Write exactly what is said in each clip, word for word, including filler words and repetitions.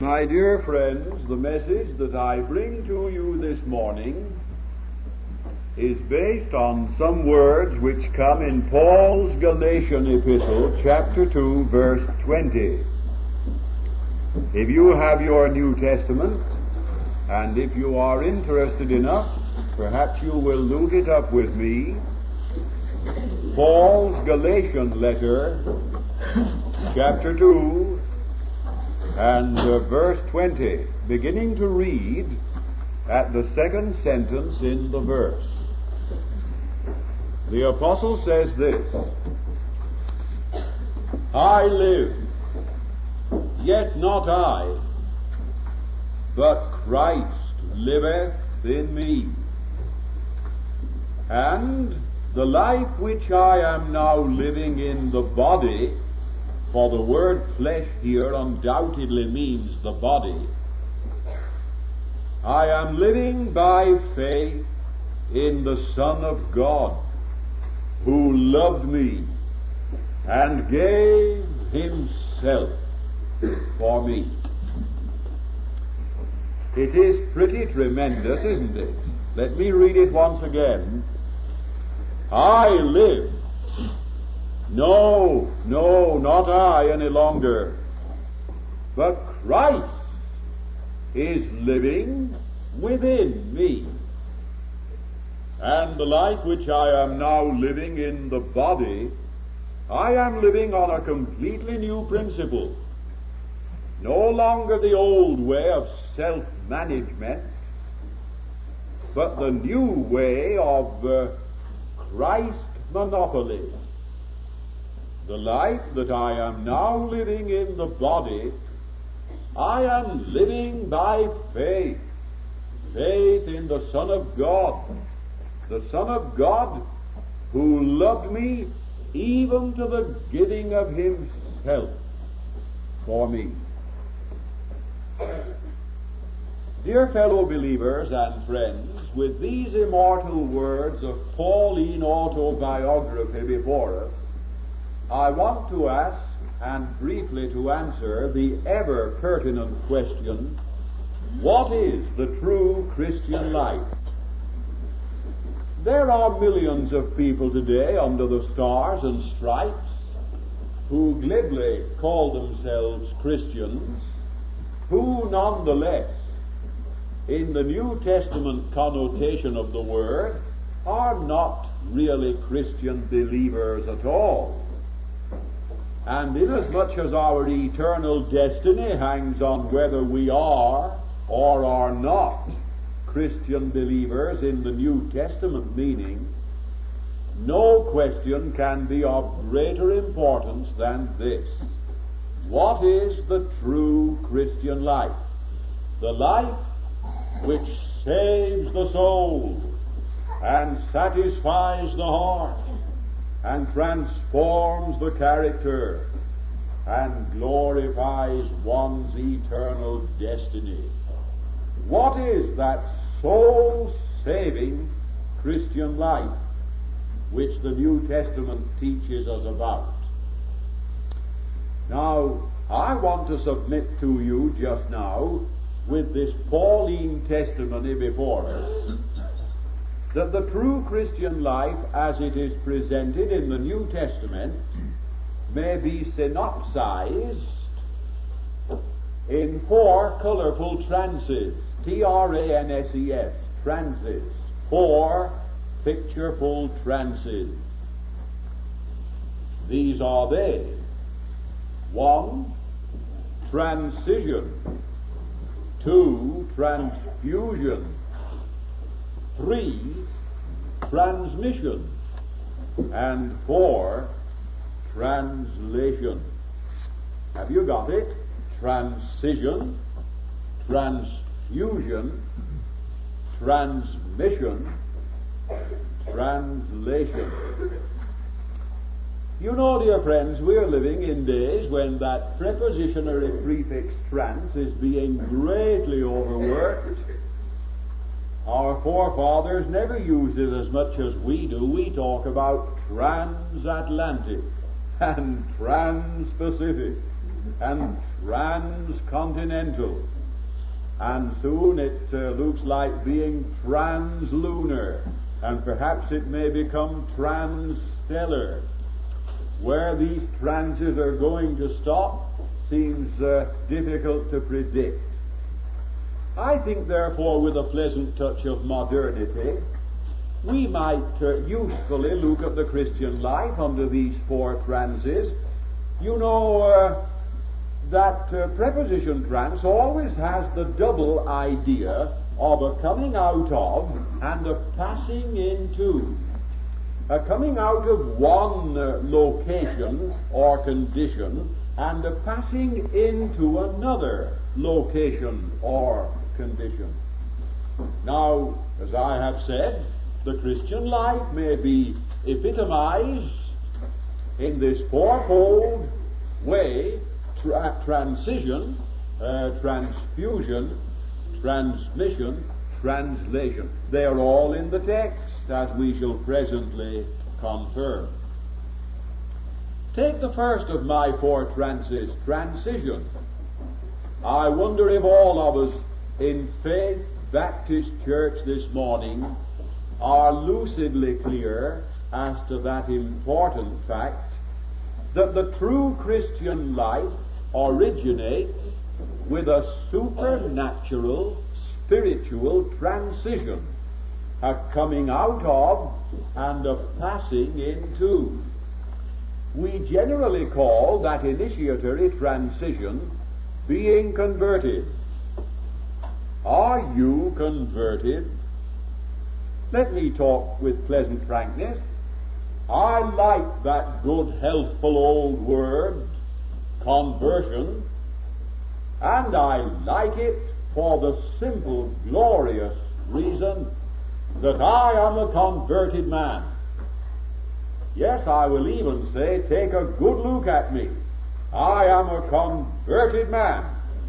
My dear friends, the message that I bring to you this morning is based on some words which come in Paul's Galatian epistle, chapter two, verse twenty. If you have your New Testament, and if you are interested enough, perhaps you will look it up with me. Paul's Galatian letter, chapter two, and uh, verse twenty, beginning to read at the second sentence in the verse. The apostle says this: I live, yet not I, but Christ liveth in me. And the life which I am now living in the body, for the word flesh here undoubtedly means the body, I am living by faith in the Son of God, who loved me and gave himself for me. It is pretty tremendous, isn't it? Let me read it once again. I live. No, no, not I any longer, but Christ is living within me. And the life which I am now living in the body, I am living on a completely new principle. No longer the old way of self-management, but the new way of uh, Christ monopoly. The life that I am now living in the body, I am living by faith. Faith in the Son of God. The Son of God who loved me even to the giving of himself for me. Dear fellow believers and friends, with these immortal words of Pauline autobiography before us, I want to ask and briefly to answer the ever pertinent question: what is the true Christian life? There are millions of people today under the stars and stripes who glibly call themselves Christians, who nonetheless, in the New Testament connotation of the word, are not really Christian believers at all. And inasmuch as our eternal destiny hangs on whether we are or are not Christian believers in the New Testament meaning, no question can be of greater importance than this: what is the true Christian life? The life which saves the soul and satisfies the heart and transforms the character and glorifies one's eternal destiny. What is that soul-saving Christian life which the New Testament teaches us about? Now, I want to submit to you just now, with this Pauline testimony before us, that the true Christian life as it is presented in the New Testament may be synopsized in four colorful trances. T R A N S E S, trances. Four pictureful trances. These are they: one, transition; two, transfusion; three, transmission; and four, translation. Have you got it? Transition, transfusion, transmission, translation. You know, dear friends, we are living in days when that prepositionary prefix trans is being greatly overworked. Our forefathers never used it as much as we do. We talk about transatlantic and trans-Pacific and transcontinental, and soon it uh, looks like being translunar, and perhaps it may become transstellar. Where these transes are going to stop seems uh, difficult to predict. I think, therefore, with a pleasant touch of modernity, we might uh, usefully look at the Christian life under these four transes. You know uh, that uh, preposition trans always has the double idea of a coming out of and a passing into. A coming out of one uh, location or condition and a passing into another location or condition. Now, as I have said, the Christian life may be epitomized in this fourfold way: tra- transition, uh, transfusion, transmission, translation. They are all in the text, as we shall presently confirm. Take the first of my four trances, transition. I wonder if all of us in Faith Baptist Church this morning are lucidly clear as to that important fact that the true Christian life originates with a supernatural, spiritual transition, a coming out of and a passing into. We generally call that initiatory transition being converted. Are you converted? Let me talk with pleasant frankness. I like that good, healthful old word, conversion, and I like it for the simple, glorious reason that I am a converted man. Yes, I will even say, take a good look at me. I am a converted man.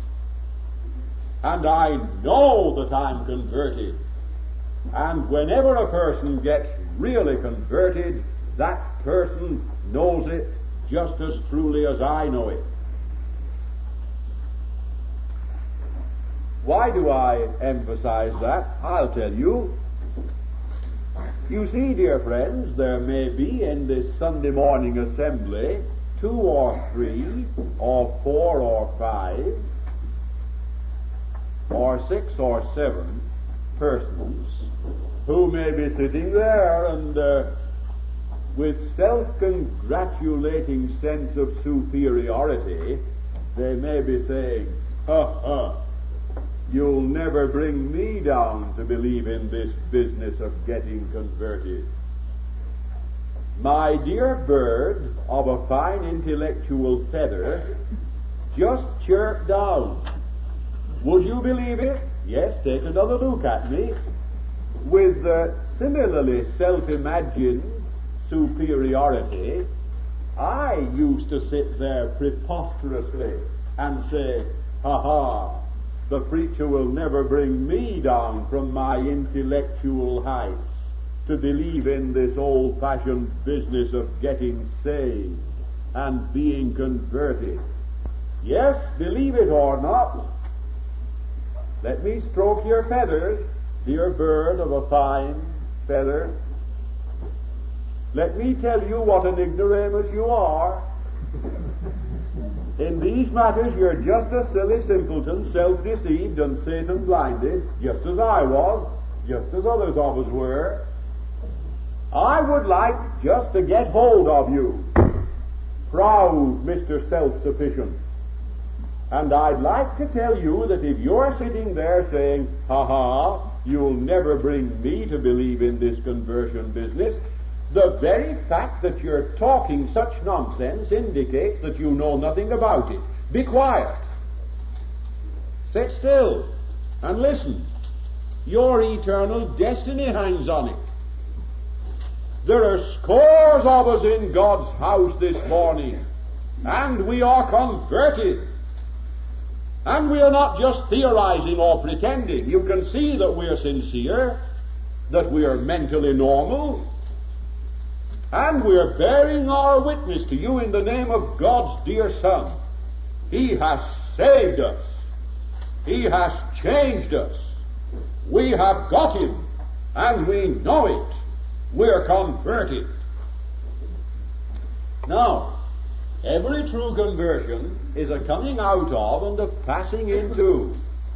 And I know that I'm converted. And whenever a person gets really converted, that person knows it just as truly as I know it. Why do I emphasize that? I'll tell you. You see, dear friends, there may be in this Sunday morning assembly two or three or four or five or six or seven persons who may be sitting there and uh, with self-congratulating sense of superiority, they may be saying, ha ha, you'll never bring me down to believe in this business of getting converted. My dear bird of a fine intellectual feather just chirped down. Would you believe it? Yes, take another look at me. With uh, similarly self-imagined superiority, I used to sit there preposterously and say, ha ha, the preacher will never bring me down from my intellectual heights to believe in this old-fashioned business of getting saved and being converted. Yes, believe it or not, let me stroke your feathers, dear bird of a fine feather. Let me tell you what an ignoramus you are. In these matters you're just a silly simpleton, self-deceived and Satan-blinded, just as I was, just as others of us were. I would like just to get hold of you, proud Mister Self-Sufficient. And I'd like to tell you that if you're sitting there saying, ha ha, you'll never bring me to believe in this conversion business, the very fact that you're talking such nonsense indicates that you know nothing about it. Be quiet. Sit still and listen. Your eternal destiny hangs on it. There are scores of us in God's house this morning, and we are converted. And we are not just theorizing or pretending. You can see that we are sincere, that we are mentally normal, and we are bearing our witness to you in the name of God's dear Son. He has saved us. He has changed us. We have got him, and we know it. We're converted. Now, every true conversion is a coming out of and a passing into.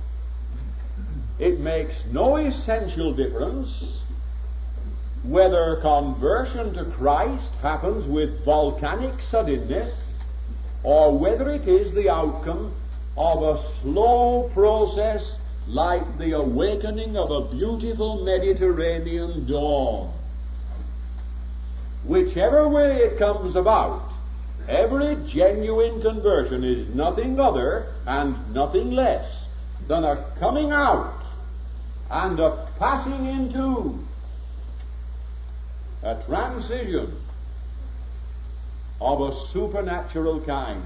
It makes no essential difference whether conversion to Christ happens with volcanic suddenness or whether it is the outcome of a slow process like the awakening of a beautiful Mediterranean dawn. Whichever way it comes about, every genuine conversion is nothing other and nothing less than a coming out and a passing into, a transition of a supernatural kind.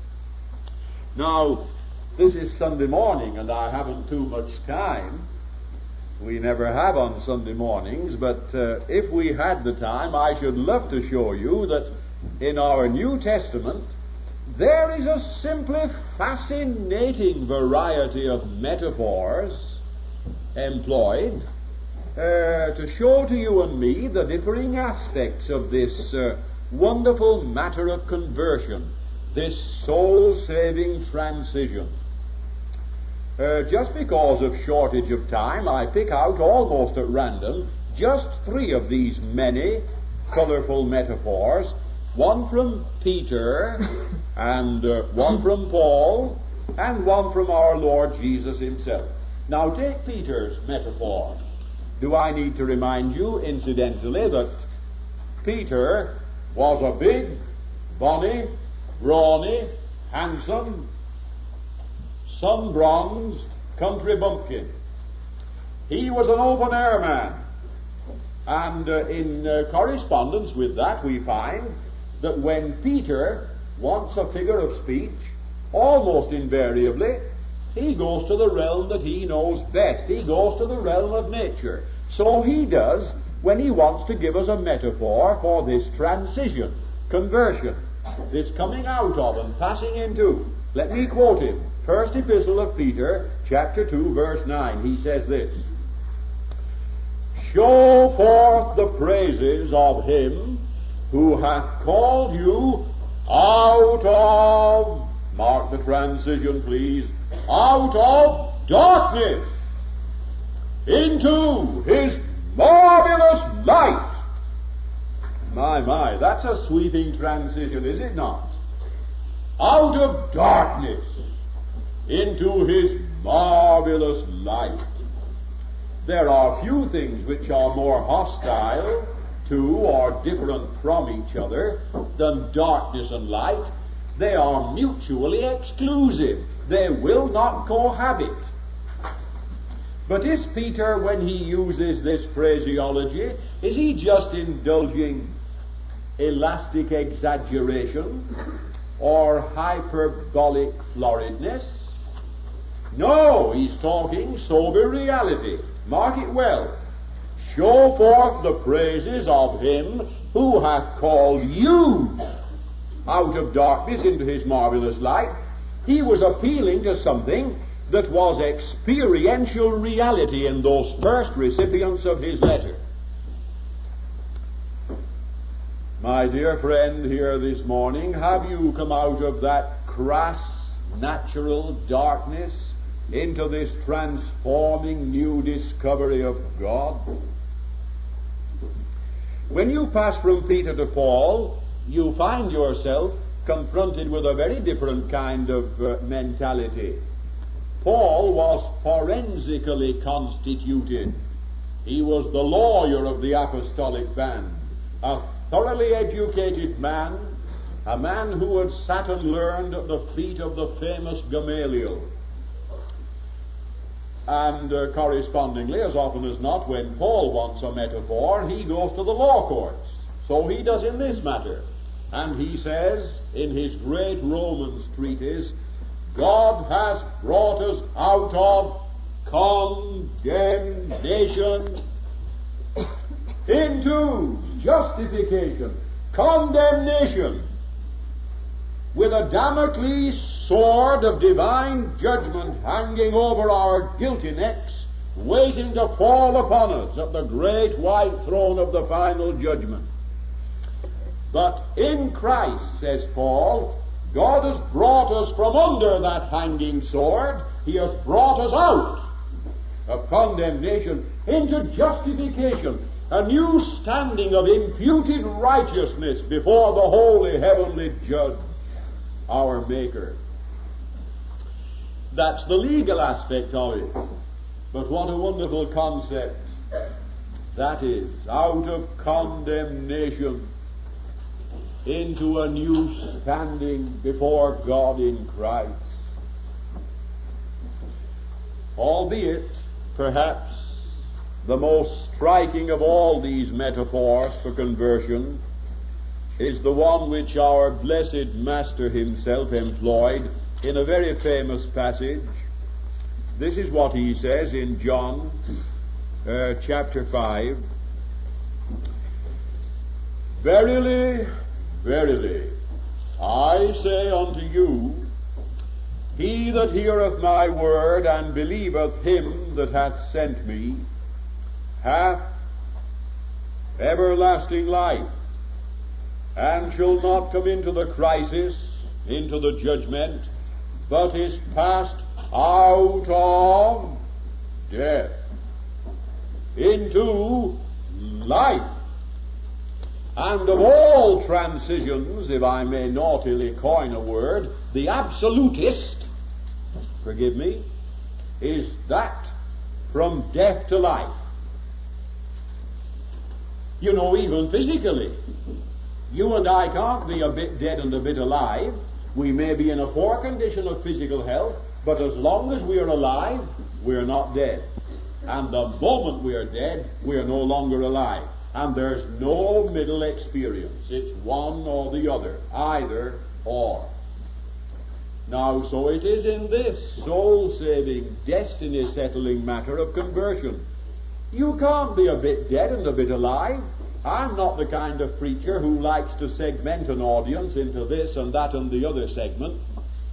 Now, this is Sunday morning, and I haven't too much time. We never have on Sunday mornings, but uh, if we had the time, I should love to show you that in our New Testament there is a simply fascinating variety of metaphors employed uh, to show to you and me the differing aspects of this uh, wonderful matter of conversion, this soul-saving transition. Uh, just because of shortage of time, I pick out almost at random just three of these many colorful metaphors, one from Peter, and uh, one from Paul, and one from our Lord Jesus himself. Now take Peter's metaphor. Do I need to remind you, incidentally, that Peter was a big, bonny, brawny, handsome, sun-bronzed country bumpkin. He was an open-air man. And uh, in uh, correspondence with that, we find that when Peter wants a figure of speech, almost invariably, he goes to the realm that he knows best. He goes to the realm of nature. So he does when he wants to give us a metaphor for this transition, conversion, this coming out of and passing into. Let me quote him. First Epistle of Peter, chapter two, verse nine. He says this: "Show forth the praises of him who hath called you out of," mark the transition please, "out of darkness into his marvelous light." My, my, that's a sweeping transition, is it not? Out of darkness into his marvelous light. There are few things which are more hostile to or different from each other than darkness and light. They are mutually exclusive. They will not cohabit. But is Peter, when he uses this phraseology, is he just indulging elastic exaggeration or hyperbolic floridness? No, he's talking sober reality. Mark it well. Show forth the praises of him who hath called you out of darkness into his marvelous light. He was appealing to something that was experiential reality in those first recipients of his letter. My dear friend here this morning, have you come out of that crass, natural darkness into this transforming new discovery of God? When you pass from Peter to Paul, you find yourself confronted with a very different kind of uh, mentality. Paul was forensically constituted. He was the lawyer of the apostolic band, a thoroughly educated man, a man who had sat and learned at the feet of the famous Gamaliel. And uh, correspondingly, as often as not, when Paul wants a metaphor, he goes to the law courts. So he does in this matter. And he says, in his great Romans treatise, God has brought us out of condemnation into justification, condemnation, with a Damocles sword of divine judgment hanging over our guilty necks, waiting to fall upon us at the great white throne of the final judgment. But in Christ, says Paul, God has brought us from under that hanging sword. He has brought us out of condemnation into justification, a new standing of imputed righteousness before the holy heavenly judge, our Maker. That's the legal aspect of it. But what a wonderful concept that is. Out of condemnation into a new standing before God in Christ. Albeit, perhaps, the most striking of all these metaphors for conversion is the one which our blessed Master himself employed in a very famous passage. This is what he says in John uh, chapter five. Verily, verily, I say unto you, he that heareth my word and believeth him that hath sent me hath everlasting life, and shall not come into the crisis, into the judgment, but is passed out of death into life. And of all transitions, if I may naughtily coin a word, the absolutist, forgive me, is that from death to life. You know, even physically, you and I can't be a bit dead and a bit alive. We may be in a poor condition of physical health, but as long as we are alive, we are not dead. And the moment we are dead, we are no longer alive. And there's no middle experience. It's one or the other, either or. Now, so it is in this soul-saving, destiny-settling matter of conversion. You can't be a bit dead and a bit alive. I'm not the kind of preacher who likes to segment an audience into this and that and the other segment.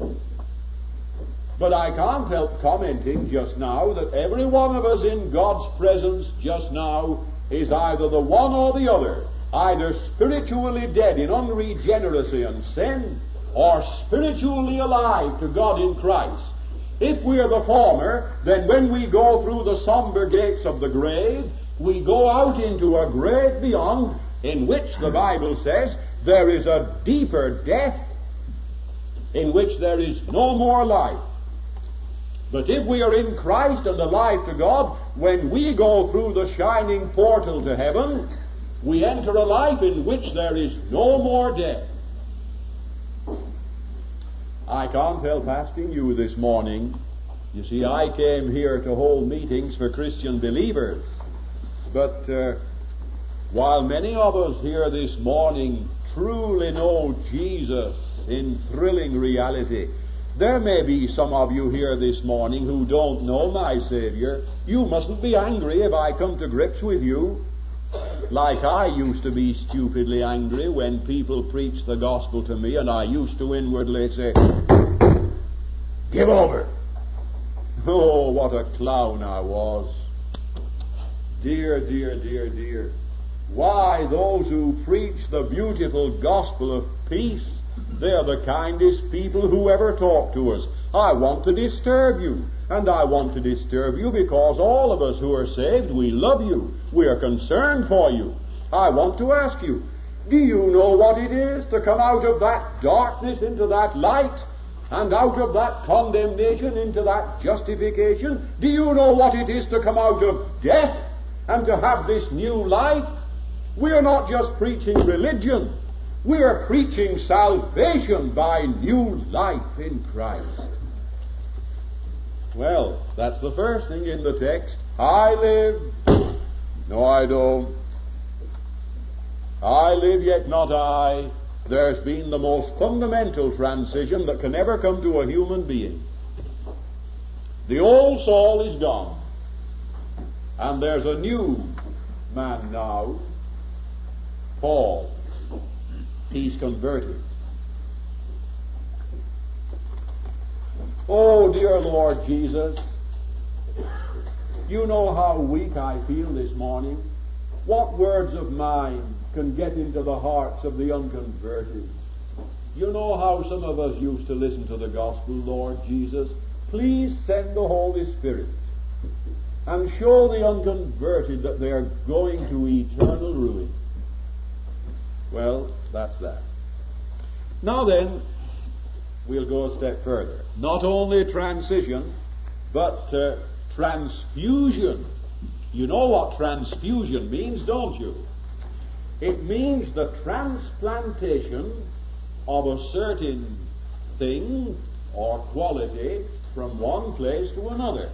But I can't help commenting just now that every one of us in God's presence just now is either the one or the other, either spiritually dead in unregeneracy and sin, or spiritually alive to God in Christ. If we are the former, then when we go through the somber gates of the grave, we go out into a great beyond, in which the Bible says there is a deeper death, in which there is no more life. But if we are in Christ and alive to God, when we go through the shining portal to heaven, we enter a life in which there is no more death. I can't help asking you this morning, you see, I came here to hold meetings for Christian believers, but uh, while many of us here this morning truly know Jesus in thrilling reality, there may be some of you here this morning who don't know my Savior. You mustn't be angry if I come to grips with you, like I used to be stupidly angry when people preached the gospel to me, and I used to inwardly say, "Give over." Oh, what a clown I was. Dear, dear, dear, dear. Why, those who preach the beautiful gospel of peace, they're the kindest people who ever talk to us. I want to disturb you, and I want to disturb you because all of us who are saved, we love you. We are concerned for you. I want to ask you, do you know what it is to come out of that darkness into that light, and out of that condemnation into that justification? Do you know what it is to come out of death and to have this new life? We are not just preaching religion. We are preaching salvation by new life in Christ. Well, that's the first thing in the text. I live. No, I don't. I live, yet not I. There's been the most fundamental transition that can ever come to a human being. The old Saul is gone, and there's a new man now, Paul. He's converted. Oh, dear Lord Jesus, you know how weak I feel this morning. What words of mine can get into the hearts of the unconverted? You know how some of us used to listen to the gospel, Lord Jesus. Please send the Holy Spirit and show the unconverted that they are going to eternal ruin. Well, that's that. Now then, we'll go a step further. Not only transition, but uh, transfusion. You know what transfusion means, don't you? It means the transplantation of a certain thing or quality from one place to another,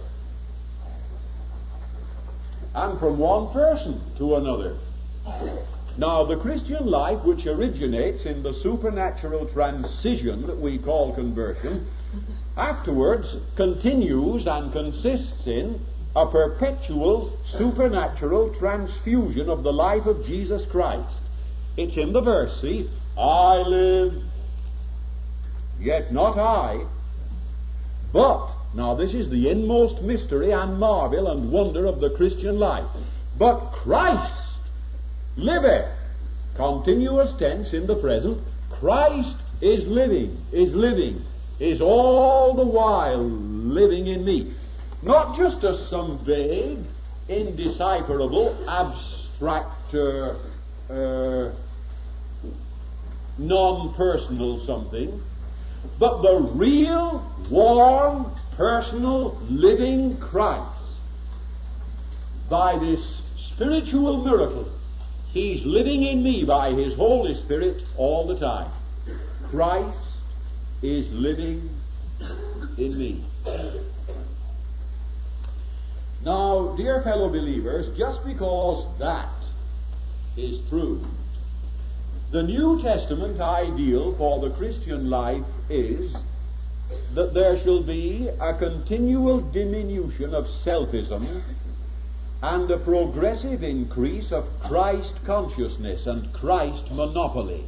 and from one person to another. Now, the Christian life, which originates in the supernatural transition that we call conversion, afterwards continues and consists in a perpetual supernatural transfusion of the life of Jesus Christ. It's in the verse, see, I live, yet not I, but, now this is the inmost mystery and marvel and wonder of the Christian life, but Christ liveth, continuous tense in the present, Christ is living, is living, is all the while living in me. Not just as some vague, indecipherable, abstract, uh, uh, non-personal something, but the real, warm, personal, living Christ. By this spiritual miracle, He's living in me by His Holy Spirit all the time. Christ is living in me. Now, dear fellow believers, just because that is true, the New Testament ideal for the Christian life is that there shall be a continual diminution of selfism and a progressive increase of Christ consciousness and Christ monopoly.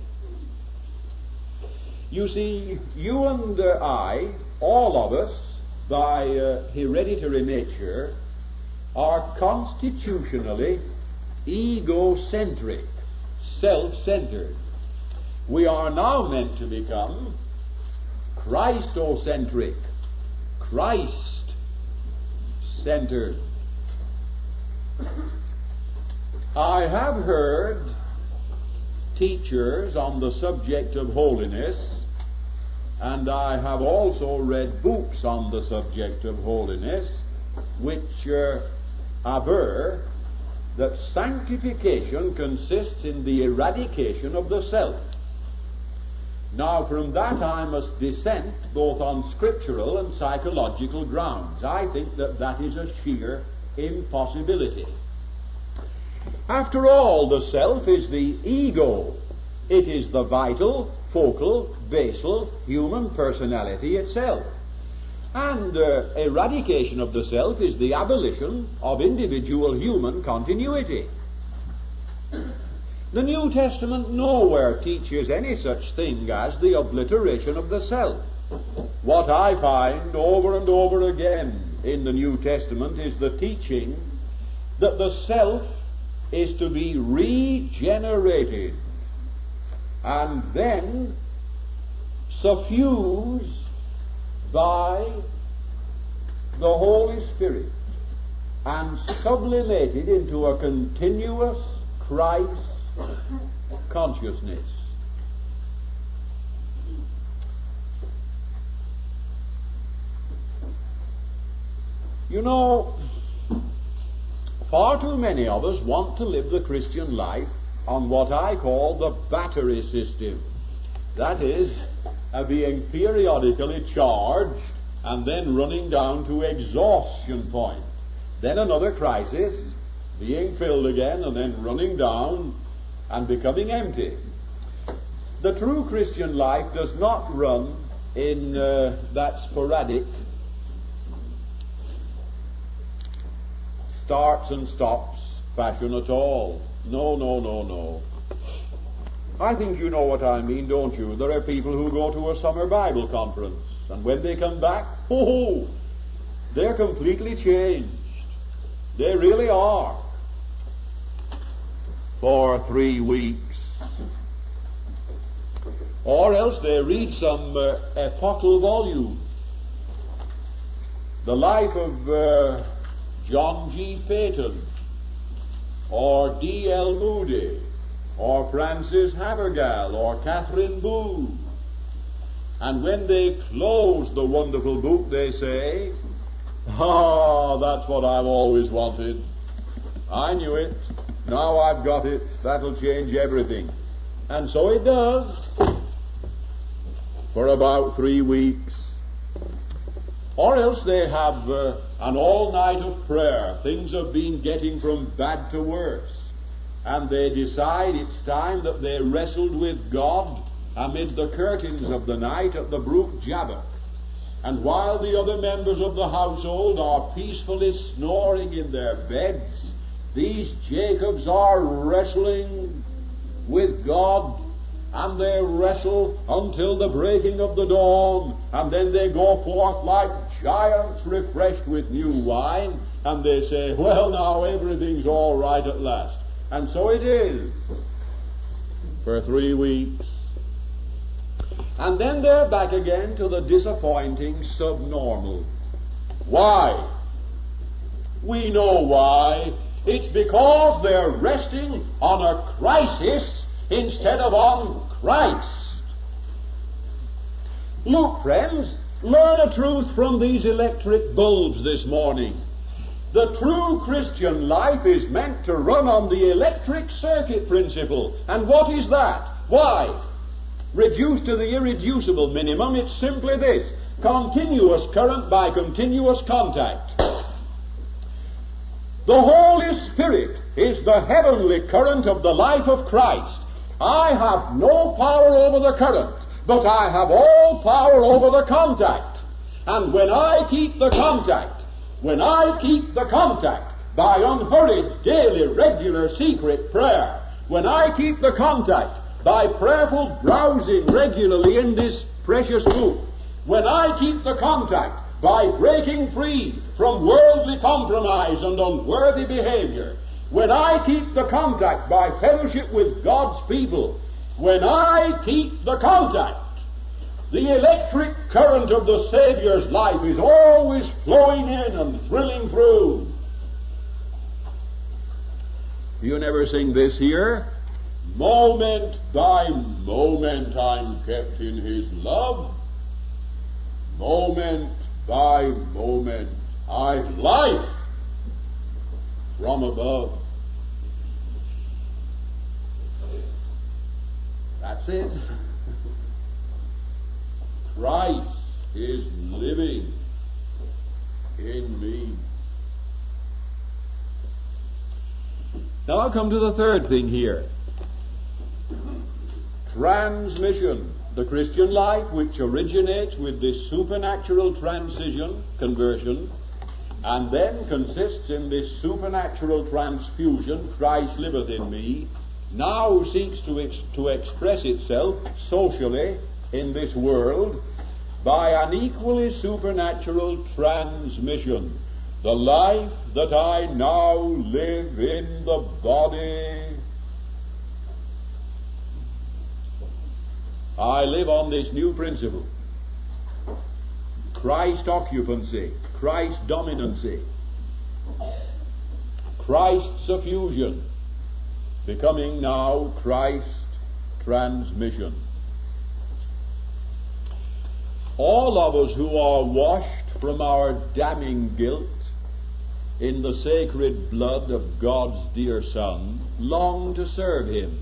You see, you and uh, I, all of us, by uh, hereditary nature, are constitutionally egocentric, self-centered. We are now meant to become Christocentric, Christ-centered. I have heard teachers on the subject of holiness, and I have also read books on the subject of holiness, which uh, aver that sanctification consists in the eradication of the self. Now, from that I must dissent both on scriptural and psychological grounds. I think that that is a sheer impossibility. After all, the self is the ego. It is the vital, focal, basal human personality itself. And uh, eradication of the self is the abolition of individual human continuity. The New Testament nowhere teaches any such thing as the obliteration of the self. What I find over and over again in the New Testament is the teaching that the self is to be regenerated and then suffused by the Holy Spirit and sublimated into a continuous Christ consciousness. You know, far too many of us want to live the Christian life on what I call the battery system. That is, uh, being periodically charged and then running down to exhaustion point. Then another crisis, being filled again and then running down and becoming empty. The true Christian life does not run in uh, that sporadic starts and stops fashion at all. No, no, no, no. I think you know what I mean, don't you? There are people who go to a summer Bible conference, and when they come back, oh, they're completely changed. They really are. For three weeks. Or else they read some uh, epochal volume. The life of uh, John G. Peyton, or D L Moody, or Francis Havergal, or Catherine Booth. And when they close the wonderful book, they say, "Ah, that's what I've always wanted. I knew it. Now I've got it. That'll change everything." And so it does. For about three weeks. Or else they have uh, an all-night of prayer. Things have been getting from bad to worse. And they decide it's time that they wrestled with God amid the curtains of the night at the brook Jabbok. And while the other members of the household are peacefully snoring in their beds, these Jacobs are wrestling with God, and they wrestle until the breaking of the dawn, and then they go forth like giants refreshed with new wine, and they say, "Well, now everything's all right at last." And so it is for three weeks. And then they're back again to the disappointing subnormal. Why? We know why. It's because they're resting on a crisis instead of on Christ. Look, friends, learn a truth from these electric bulbs this morning. The true Christian life is meant to run on the electric circuit principle. And what is that? Why? Reduced to the irreducible minimum, it's simply this: continuous current by continuous contact. The Holy Spirit is the heavenly current of the life of Christ. I have no power over the current, but I have all power over the contact. And when I keep the contact, when I keep the contact by unhurried, daily, regular, secret prayer, when I keep the contact by prayerful browsing regularly in this precious book, when I keep the contact by breaking free from worldly compromise and unworthy behavior, when I keep the contact by fellowship with God's people, when I keep the contact, the electric current of the Savior's life is always flowing in and thrilling through. You never sing this here? Moment by moment I'm kept in His love. Moment by moment I've life from above. That's it. Christ is living in me. Now I'll come to the third thing here. Transmission. The Christian life, which originates with this supernatural transition, conversion, and then consists in this supernatural transfusion, Christ liveth in me, now seeks to, ex- to express itself socially in this world by an equally supernatural transmission. The life that I now live in the body, I live on this new principle. Christ occupancy, Christ dominancy, Christ suffusion, becoming now Christ transmission. All of us who are washed from our damning guilt in the sacred blood of God's dear Son long to serve Him.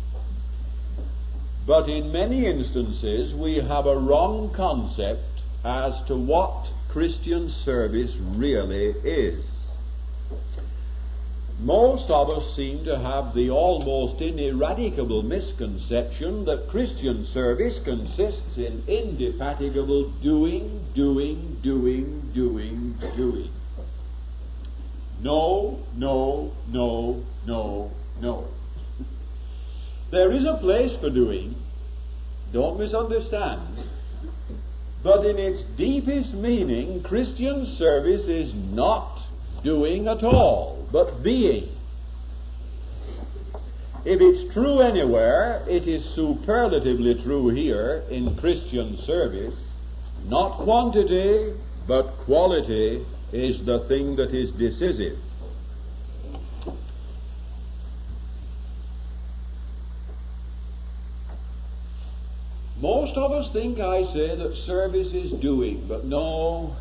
But in many instances we have a wrong concept as to what Christian service really is. Most of us seem to have the almost ineradicable misconception that Christian service consists in indefatigable doing, doing, doing, doing, doing. No, no, no, no, no. There is a place for doing, don't misunderstand, but in its deepest meaning, Christian service is not doing at all, but being. If it's true anywhere, it is superlatively true here in Christian service. Not quantity, but quality is the thing that is decisive. Most of us think I say that service is doing, but no,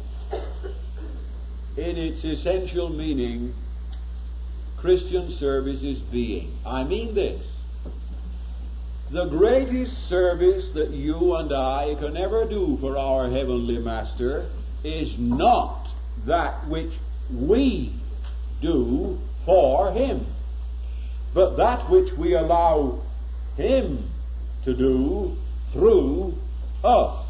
in its essential meaning, Christian service is being. I mean this: the greatest service that you and I can ever do for our Heavenly Master is not that which we do for Him, but that which we allow Him to do through us.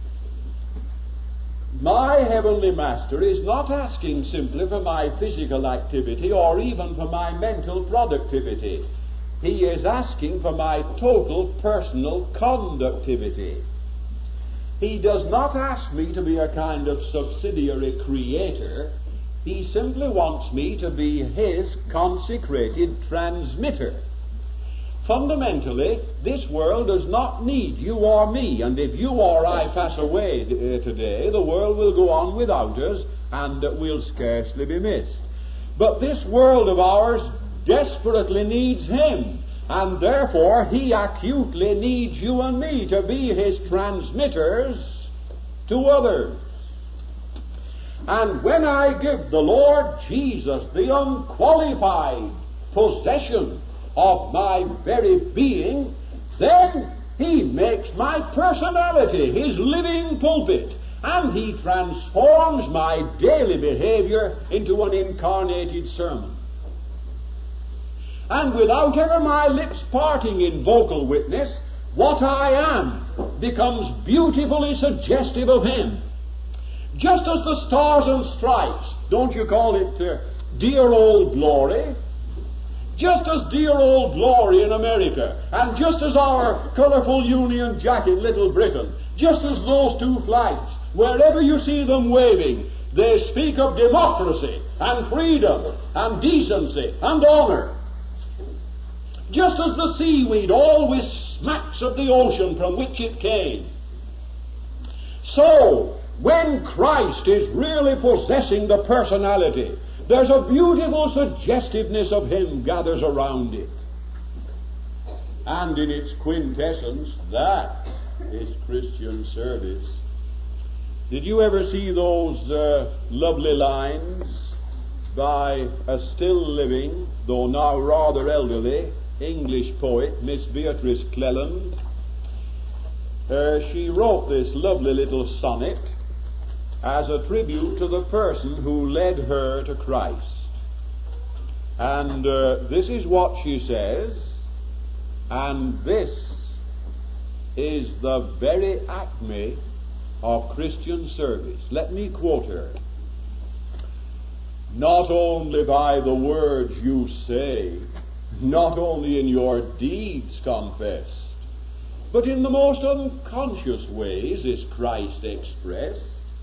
My Heavenly Master is not asking simply for my physical activity or even for my mental productivity. He is asking for my total personal conductivity. He does not ask me to be a kind of subsidiary creator. He simply wants me to be His consecrated transmitter. Fundamentally, this world does not need you or me, and if you or I pass away uh, today, the world will go on without us, and uh, will scarcely be missed. But this world of ours desperately needs Him, and therefore He acutely needs you and me to be His transmitters to others. And when I give the Lord Jesus the unqualified possession of my very being, then He makes my personality His living pulpit, and He transforms my daily behavior into an incarnated sermon. And without ever my lips parting in vocal witness, what I am becomes beautifully suggestive of Him. Just as the stars and stripes, don't you call it uh, dear old glory? Just as dear old glory in America, and just as our colorful Union Jack in Little Britain, just as those two flags, wherever you see them waving, they speak of democracy and freedom and decency and honor. Just as the seaweed always smacks of the ocean from which it came. So, when Christ is really possessing the personality, there's a beautiful suggestiveness of Him gathers around it. And in its quintessence, that is Christian service. Did you ever see those uh, lovely lines by a still living, though now rather elderly, English poet, Miss Beatrice Cleland? Uh, she wrote this lovely little sonnet as a tribute to the person who led her to Christ. And uh, this is what she says, and this is the very acme of Christian service. Let me quote her. Not only by the words you say, not only in your deeds confessed, but in the most unconscious ways is Christ expressed.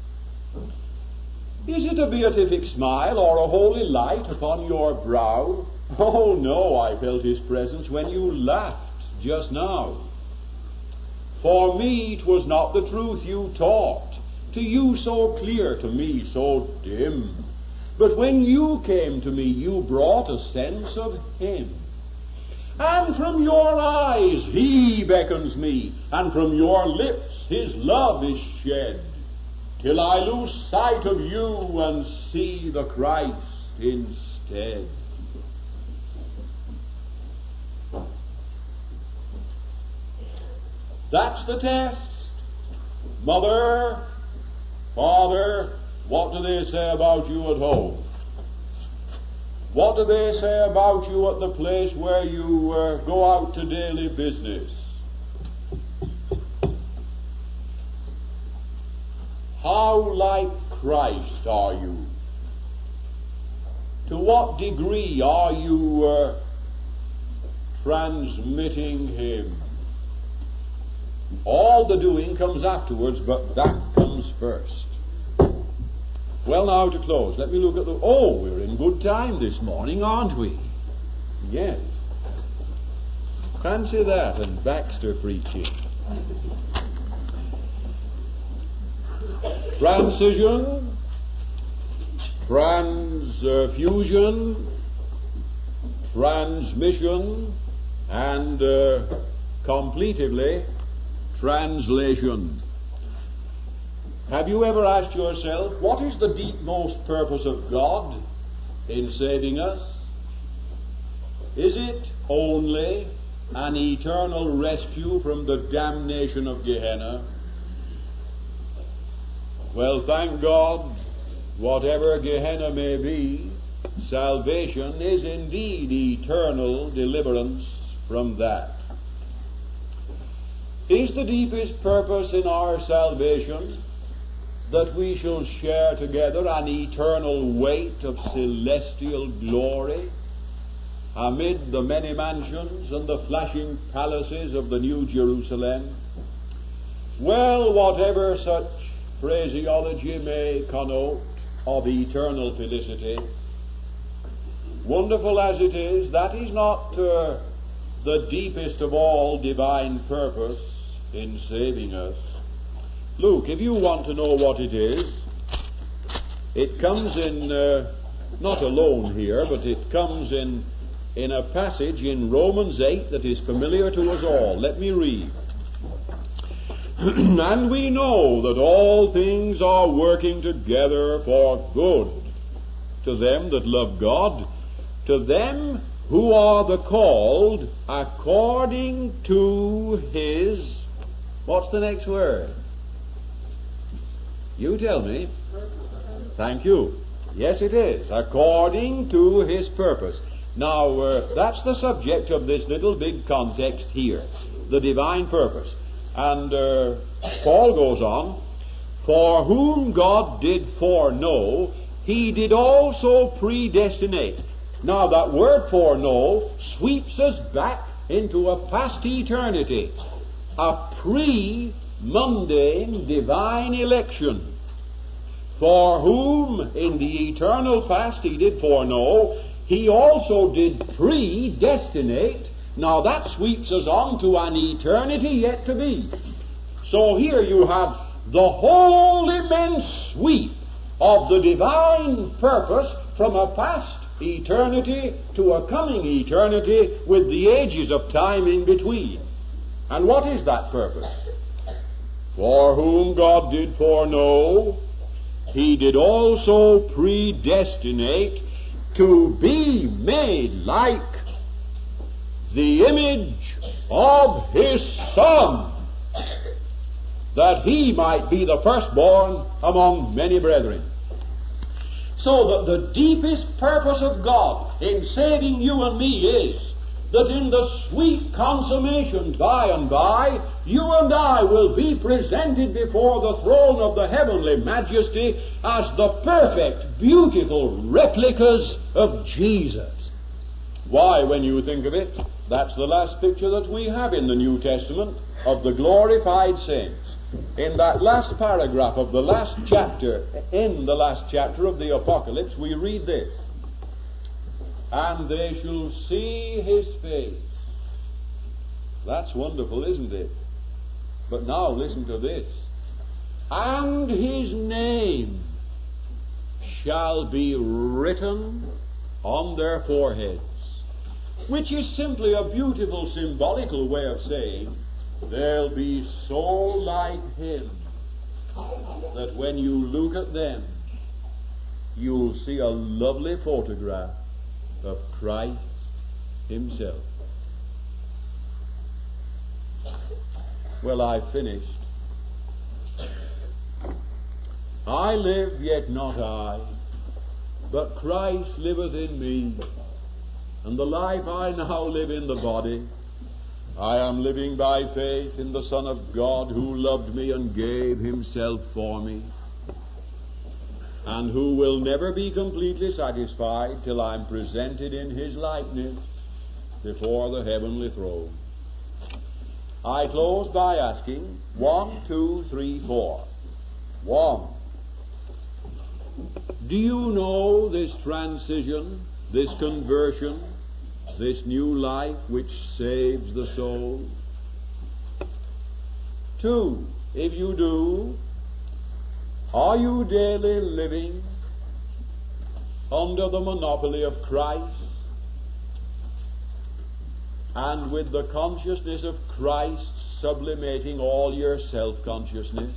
Is it a beatific smile or a holy light upon your brow? Oh no, I felt His presence when you laughed just now. For me 'twas not the truth you taught, to you so clear, to me so dim. But when you came to me, you brought a sense of Him. And from your eyes He beckons me, and from your lips His love is shed, till I lose sight of you and see the Christ instead. That's the test. Mother, father, what do they say about you at home? What do they say about you at the place where you uh, go out to daily business? How like Christ are you? To what degree are you uh, transmitting Him. All the doing comes afterwards, but that comes first. Well, now to close, let me look at the... Oh, we're in good time this morning, aren't we? Yes. Fancy that, and Baxter preaching. Transition, transfusion, transmission, and uh, completively, translation. Have you ever asked yourself, what is the deepmost purpose of God in saving us? Is it only an eternal rescue from the damnation of Gehenna? Well, thank God, whatever Gehenna may be, salvation is indeed eternal deliverance from that. Is the deepest purpose in our salvation that we shall share together an eternal weight of celestial glory amid the many mansions and the flashing palaces of the New Jerusalem? Well, whatever such phraseology may connote of eternal felicity, wonderful as it is, that is not uh, the deepest of all divine purpose in saving us. Luke, if you want to know what it is, it comes in, uh, not alone here, but it comes in, in a passage in Romans eight that is familiar to us all. Let me read. And we know that all things are working together for good to them that love God, to them who are the called according to His... What's the next word? You tell me. Thank you. Yes, it is. According to His purpose. Now, uh, that's the subject of this little big context here. The divine purpose. And uh, Paul goes on, for whom God did foreknow, He did also predestinate. Now that word foreknow sweeps us back into a past eternity, a pre-mundane divine election. For whom in the eternal past He did foreknow, He also did predestinate. Now that sweeps us on to an eternity yet to be. So here you have the whole immense sweep of the divine purpose from a past eternity to a coming eternity with the ages of time in between. And what is that purpose? For whom God did foreknow, He did also predestinate to be made like the image of His Son, that He might be the firstborn among many brethren. So that the deepest purpose of God in saving you and me is that in the sweet consummation by and by, you and I will be presented before the throne of the heavenly majesty as the perfect, beautiful replicas of Jesus. Why, when you think of it, that's the last picture that we have in the New Testament of the glorified saints. In that last paragraph of the last chapter, in the last chapter of the Apocalypse, we read this. And they shall see His face. That's wonderful, isn't it? But now listen to this. And His name shall be written on their foreheads. Which is simply a beautiful symbolical way of saying, they'll be so like Him that when you look at them, you'll see a lovely photograph of Christ Himself. Well, I've finished. I live, yet not I, but Christ liveth in me. And the life I now live in the body, I am living by faith in the Son of God who loved me and gave Himself for me, and who will never be completely satisfied till I'm presented in His likeness. before the heavenly throne. I close by asking, one, two, three, four. One. Do you know this transition, this conversion, this new life which saves the soul? Two. If you do, are you daily living under the monopoly of Christ, and with the consciousness of Christ sublimating all your self-consciousness?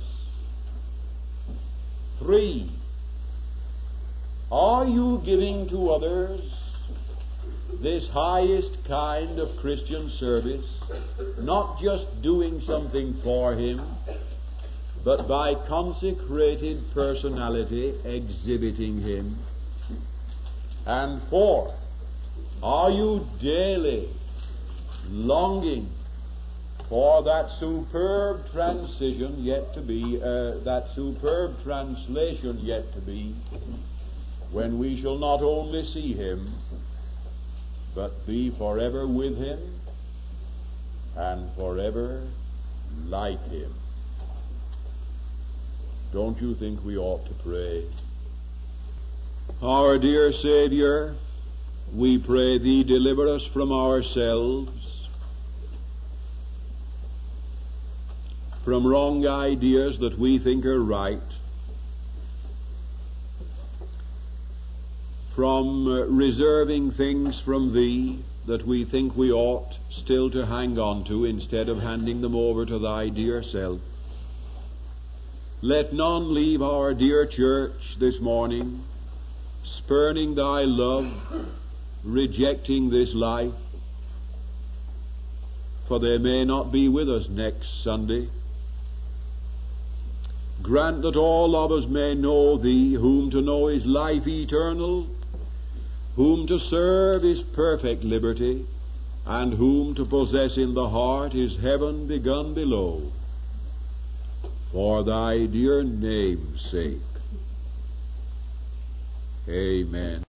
Three, are you giving to others this highest kind of Christian service, not just doing something for Him, but by consecrated personality exhibiting Him? And four, are you daily longing for that superb transition yet to be, uh, that superb translation yet to be, when we shall not only see Him, but be forever with Him and forever like Him? Don't you think we ought to pray? Our dear Savior, we pray Thee, deliver us from ourselves, from wrong ideas that we think are right, from uh, reserving things from Thee that we think we ought still to hang on to instead of handing them over to Thy dear self. Let none leave our dear church this morning spurning Thy love, rejecting this life, for they may not be with us next Sunday. Grant that all of us may know Thee, whom to know is life eternal, whom to serve is perfect liberty, and whom to possess in the heart is heaven begun below. For Thy dear name's sake. Amen.